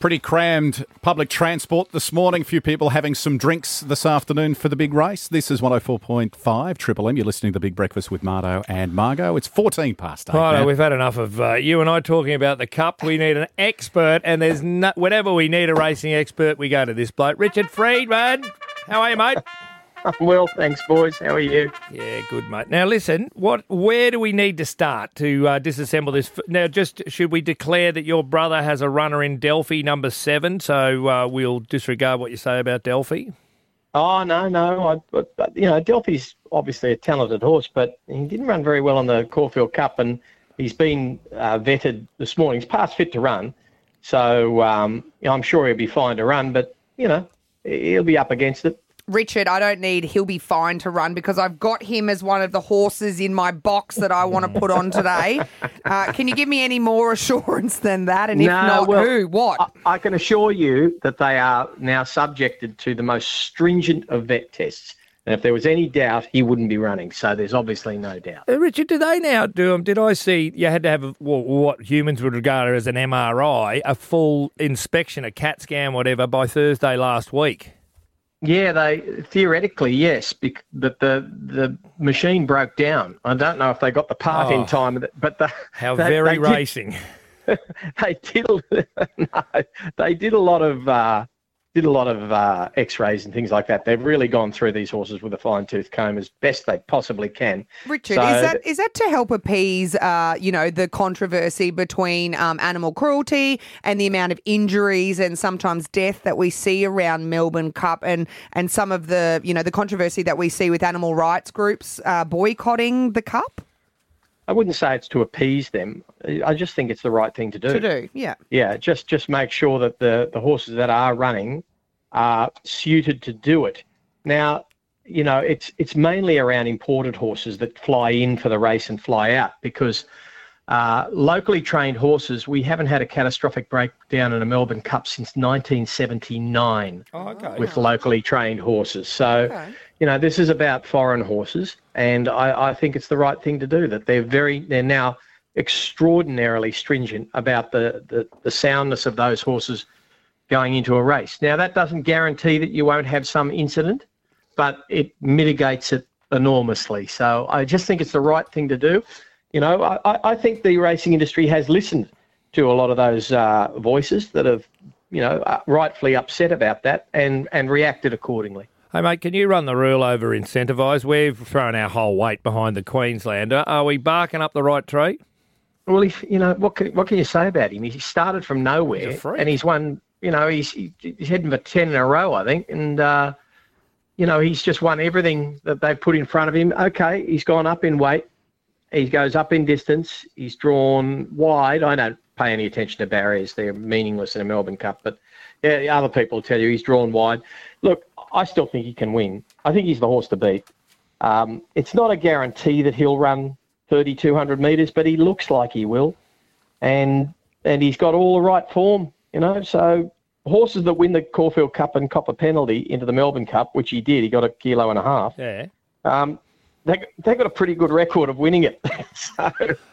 Pretty crammed public transport this morning. A few people having some drinks this afternoon for the big race. This is 104.5 Triple M. You're listening to The Big Breakfast with Marto and Margot. It's 14 past 8. Right, we've had enough of you and I talking about the Cup. We need an expert, and there's whenever we need a racing expert, we go to this bloke. Richard Friedman. How are you, mate? I'm well, thanks, boys. How are you? Yeah, good, mate. Now, listen, where do we need to start to disassemble this? Now, should we declare that your brother has a runner in Delphi, number 7, so we'll disregard what you say about Delphi? Oh, no. Delphi's obviously a talented horse, but he didn't run very well on the Caulfield Cup, and he's been vetted this morning. He's past fit to run, so I'm sure he'll be fine to run, but, he'll be up against it. Richard, I don't need he'll be fine to run because I've got him as one of the horses in my box that I want to put on today. Can you give me any more assurance than that? And if not, who? What? I can assure you that they are now subjected to the most stringent of vet tests. And if there was any doubt, he wouldn't be running. So there's obviously no doubt. Richard, do they now do them? Did I see you had to have what humans would regard as an MRI, a full inspection, a CAT scan, whatever, by Thursday last week? Yeah, they theoretically, yes, but the machine broke down. I don't know if they got the part in time, but they racing. They did a lot of X-rays and things like that. They've really gone through these horses with a fine-tooth comb as best they possibly can. Richard, is that to help appease, the controversy between animal cruelty and the amount of injuries and sometimes death that we see around Melbourne Cup and some of the, the controversy that we see with animal rights groups boycotting the Cup? I wouldn't say it's to appease them. I just think it's the right thing to do. Yeah. Yeah, just make sure that the horses that are running are suited to do it. Now, it's mainly around imported horses that fly in for the race and fly out because locally trained horses, we haven't had a catastrophic breakdown in a Melbourne Cup since 1979 with locally trained horses. So, this is about foreign horses, and I think it's the right thing to do, that they're now extraordinarily stringent about the soundness of those horses going into a race. Now, that doesn't guarantee that you won't have some incident, but it mitigates it enormously. So I just think it's the right thing to do. I think the racing industry has listened to a lot of those voices that have, rightfully upset about that and reacted accordingly. Hey, mate, can you run the rule over incentivise? We've thrown our whole weight behind the Queenslander. Are we barking up the right tree? Well, what can you say about him? He started from nowhere and he's won, he's heading for 10 in a row, I think. And, he's just won everything that they've put in front of him. Okay, he's gone up in weight. He goes up in distance. He's drawn wide. I don't pay any attention to barriers. They're meaningless in a Melbourne Cup. But yeah, other people tell you he's drawn wide. Look, I still think he can win. I think he's the horse to beat. It's not a guarantee that he'll run 3,200 metres, but he looks like he will. And he's got all the right form, So horses that win the Caulfield Cup and cop a penalty into the Melbourne Cup, which he did, he got 1.5 kilos. Yeah. They've got a pretty good record of winning it. So,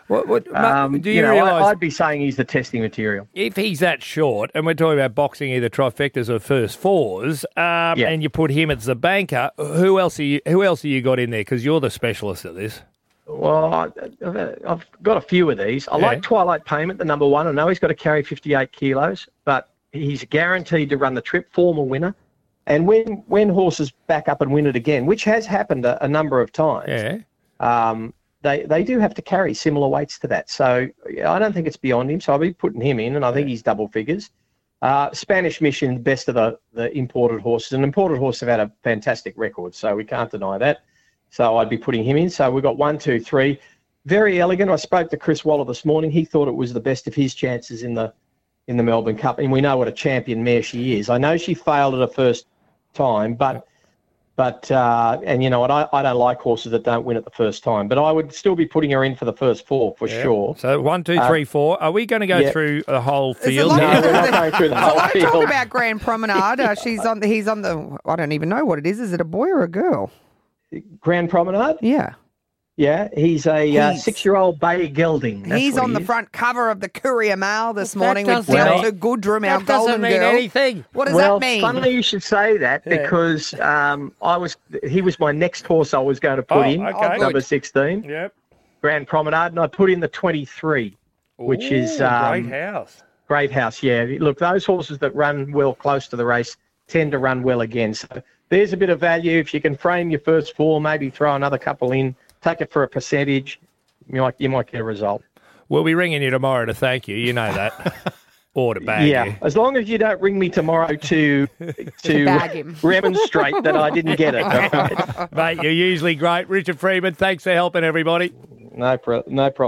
do you realise? I'd be saying he's the testing material. If he's that short, and we're talking about boxing either trifectas or first fours, and you put him as the banker, who else are you got in there? Because you're the specialist at this. Well, I've got a few of these. I like Twilight Payment, the number 1. I know he's got to carry 58 kilos, but he's guaranteed to run the trip, former winner. And when horses back up and win it again, which has happened a number of times, they do have to carry similar weights to that. So I don't think it's beyond him. So I'll be putting him in, and I think he's double figures. Spanish Mission, best of the imported horses. And imported horses have had a fantastic record, so we can't deny that. So I'd be putting him in. So we've got 1, 2, 3. Very elegant. I spoke to Chris Waller this morning. He thought it was the best of his chances in the Melbourne Cup, and we know what a champion mare she is. I know she failed at her first time, but and you know what, I don't like horses that don't win at the first time, but I would still be putting her in for the first 4 for sure. So 1, 2, 3, 4. Are we going to go through the whole field? No, we're not going through the whole field. Talk about Grand Promenade. He's on the. I don't even know what it is. Is it a boy or a girl? Grand Promenade? Yeah. Yeah, he's a 6-year-old bay gelding. That's He's what on he the is. front cover of the Courier Mail this That morning with doesn't Delta mean- Goodrum, our That doesn't golden mean girl. anything. What does Well, that mean? funnily you should say that Yeah. because he was my next horse I was going to put in, okay. number 16, Yep. Grand Promenade, and I put in the 23, which is great house. Great House. Yeah, look, those horses that run well close to the race tend to run well again. So there's a bit of value. If you can frame your first four, maybe throw another couple in, take it for a percentage, you might get a result. We'll be ringing you tomorrow to thank you. You know that. Or to bag Yeah, you. as long as you don't ring me tomorrow to bag him. remonstrate that I didn't get it. Okay? Mate, you're usually great. Richard Freeman, thanks for helping everybody. No problem.